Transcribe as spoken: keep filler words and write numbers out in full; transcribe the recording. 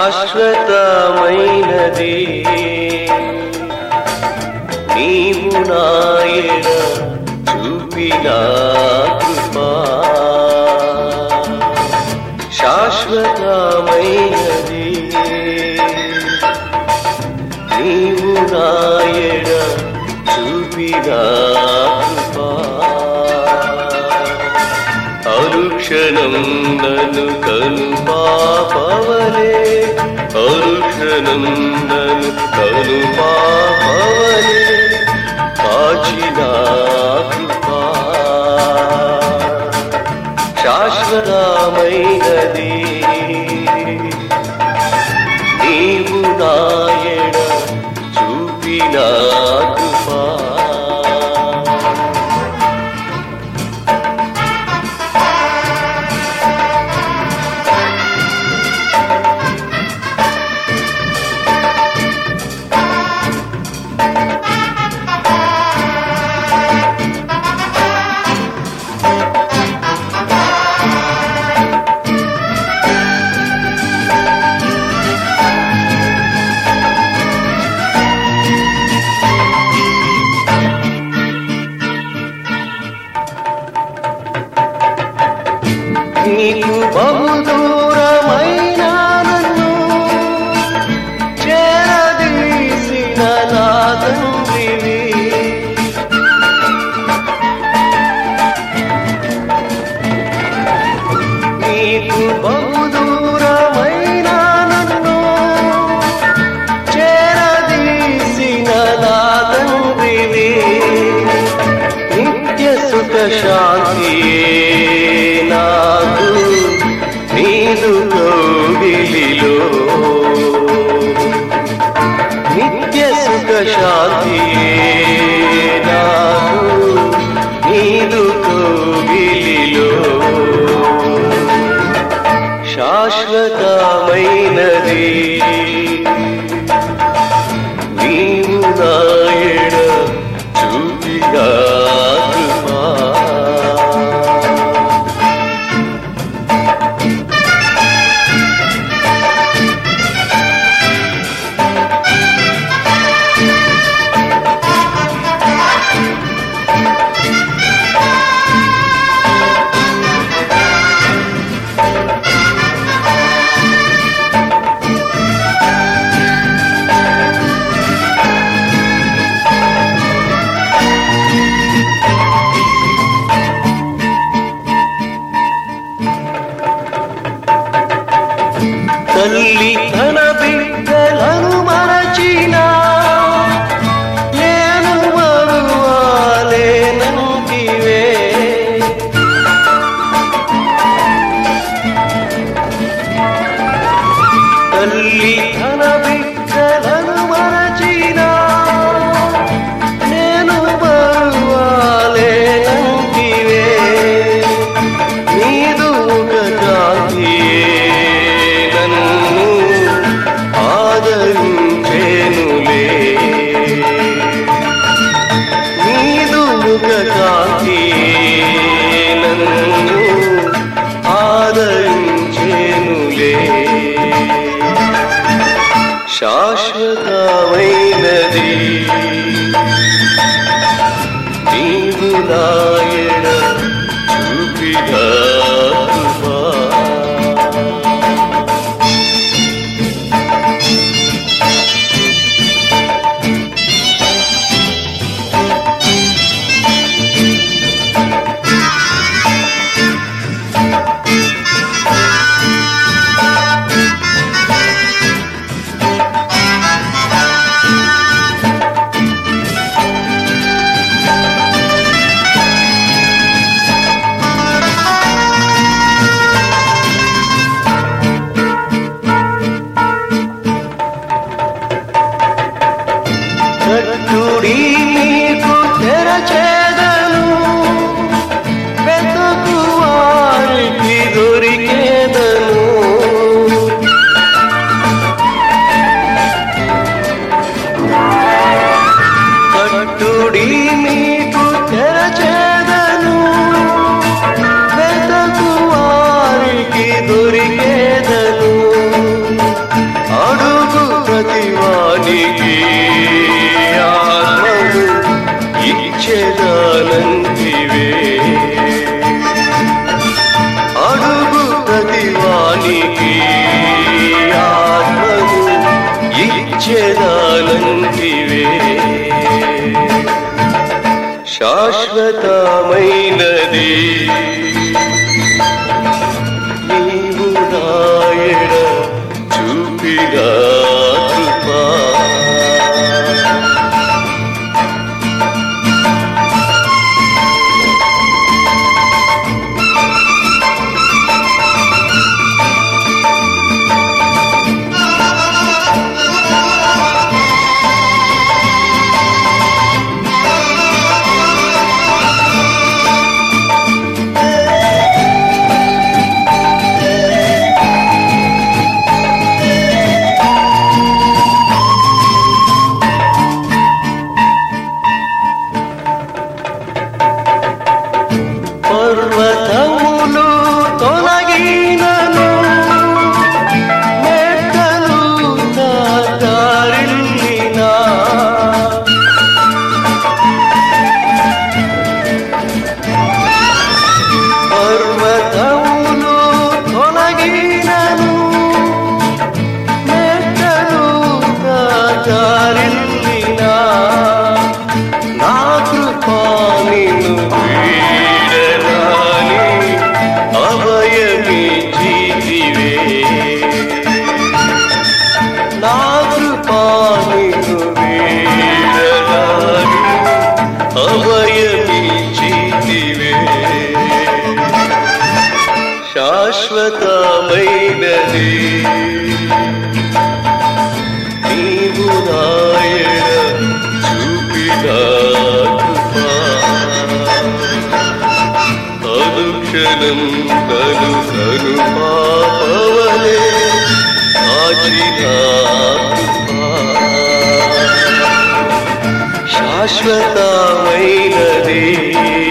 శాశ్వతమైనది నీవు నాయన చూపిన కృపా శాశ్వతమైనది నీవు నాయన చూపిన కృపా అనుక్షణం నన్ను కను పాపవలే అనుక్షణం నన్ను కను పాపవలే కాచిన కృపా శాశ్వతమైనది నీవు నాయన చూపిన కృపా నీకు బహుదూరమైన నన్ను చేరదీసిన నా తండ్రివి నీకు బహుదూరమైన నన్ను చేరదీసిన నా తండ్రివి నిత్య సుఖ శాంతియే నాకు నీదు కౌగిలిలో నిత్య సుఖ శాంతియే నాకు నీదు కౌగిలిలో శాశ్వతమైనది నీవు నాయన చూపిన కృపా తల్లి తన బిడ్డలను మరచిన నేను మరువాలేనంటివే తల్లి తన బిడ్డలను మరచిన నేను మరువాలేనంటివే నీదు ఒక కాంతియే ఆదరించేనులే నీదు ముఖ కాంతియే నన్ను ఆదరించేనులే శాశ్వతమైనది నీవు నాయన చూపిన కృపా కట్టుడి నీకు తెరచేదను వెతుకు వారికి దొరికేదను కట్టుడి నీకు తెరచేదను వెతుకు వారికి దొరికేదను శాశ్వతమైనది నీవు నాయన చూపిన కృపా పర్వతములు తొలగినను మెట్టలు దారిల్లినా పర్వతములు తొలగినను మెట్టలు దారిల్లినా నా కృపా నిన్ను నా కృపా నిన్ను వీడనాని అభయమిచ్చితివే శాశ్వతమైనది నీవు నాయన చూపిన కృపా అనుక్షణం తను తను పాపవలే శాశ్వతమైనది